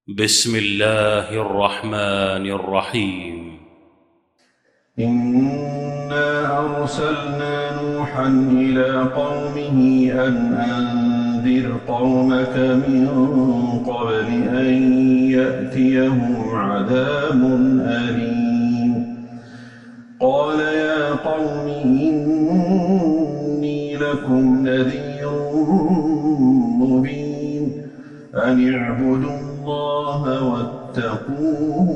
بسم الله الرحمن الرحيم. إنا أرسلنا نوحا إلى قومه أن أنذر قومك من قبل أن يأتيهم عذاب أليم. قال يا قوم إني لكم نذير مبين أن اعبدوا الله واتقوه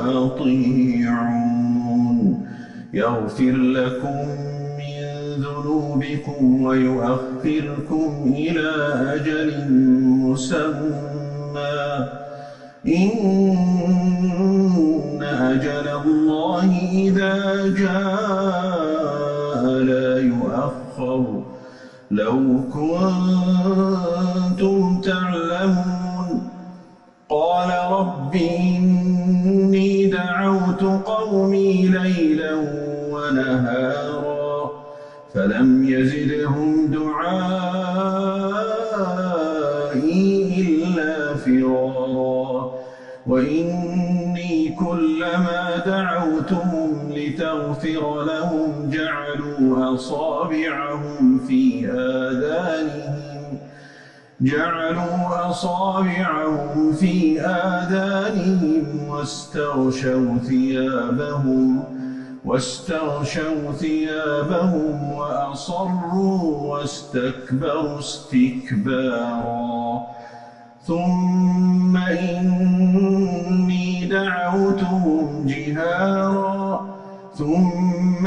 وأطيعون يغفر لكم من ذنوبكم ويؤخركم إلى أجل مسمى إن أجل الله إذا جاء لا يؤخر لو كنتم تعلمون. قال رب إني دعوت قومي ليلا ونهارا فلم يزدهم دعائي إلا فرارا وإني كلما دعوتهم لتغفر لهم جعلوا أصابعهم في آذانهم واستغشوا ثيابهم وأصروا واستكبروا استكبارا. ثم إني دعوتهم جهارا ثم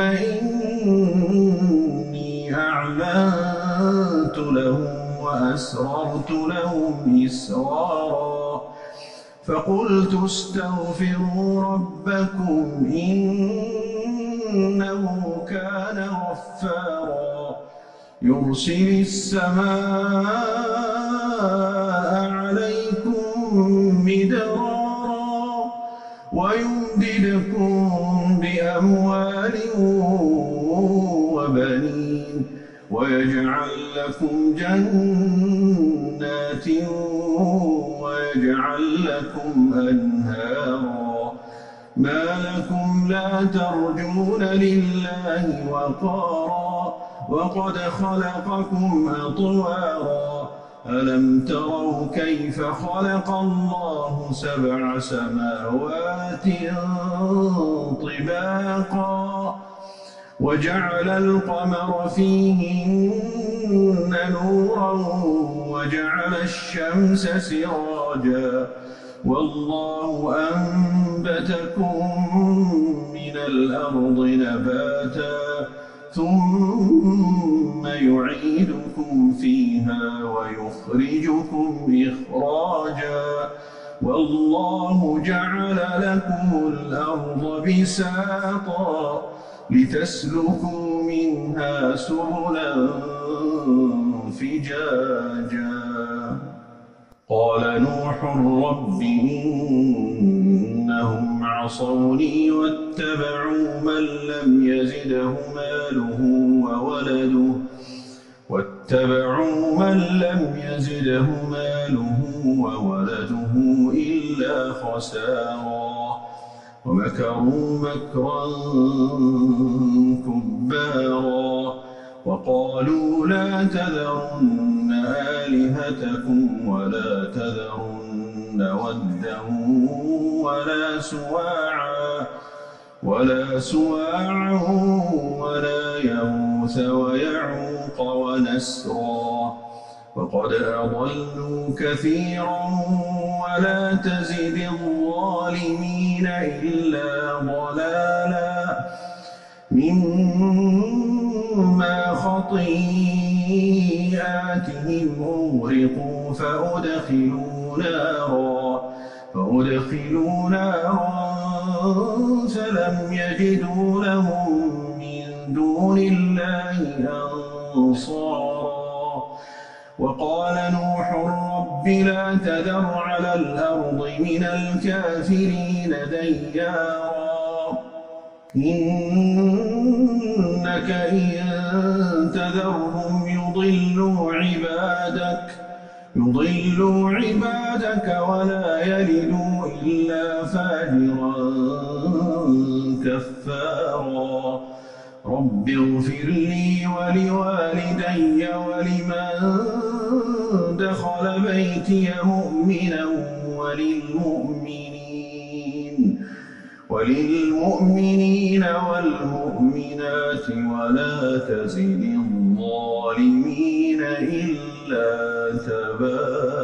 إني أعلنت لهم وأسررت لهم إسرارا فقلت استغفروا ربكم إنه كان غفارا يرسل السماء عليكم مدرارا ويمددكم بأموال وبنين ويجعل لكم جنات ويجعل لكم أنهارا. ما لكم لا ترجون لله وقارا وقد خلقكم أطوارا. ألم تروا كيف خلق الله 7 سماوات طباقا وجعل القمر فيهن نورا وجعل الشمس سراجا والله أنبتكم من الأرض نباتا ثم يعيدكم فيها ويخرجكم إخراجا والله جعل لكم الأرض بساطا لتسلكوا منها سبلا فجاجا. قال نوح رب إنهم عصوني واتبعوا من لم يزده ماله وولده إلا خسارا ومكروا مكرا كبارا وقالوا لا تذرن آلهتكم ولا تذرن ودا ولا سواعا ولا يغوث ويعوق ونسرا وقد أضلوا كثيرا ولا تزد الظالمين إلا ضلالا مما خطيئاتهم أغرقوا فأدخلوا نارا فلم يجدوا لهم من دون الله أنصارا. وقال نوح رب لا تذر على الأرض من الكافرين ديارا إنك إن تذرهم يضلوا عبادك يضلوا عبادك ولا يلدوا إلا فاجرا كفارا رب اغفر لي ولوالدي ولمن دخل بيتي مؤمنا وللمؤمنين والمؤمنات ولا تزد الظالمين إلا تبارا.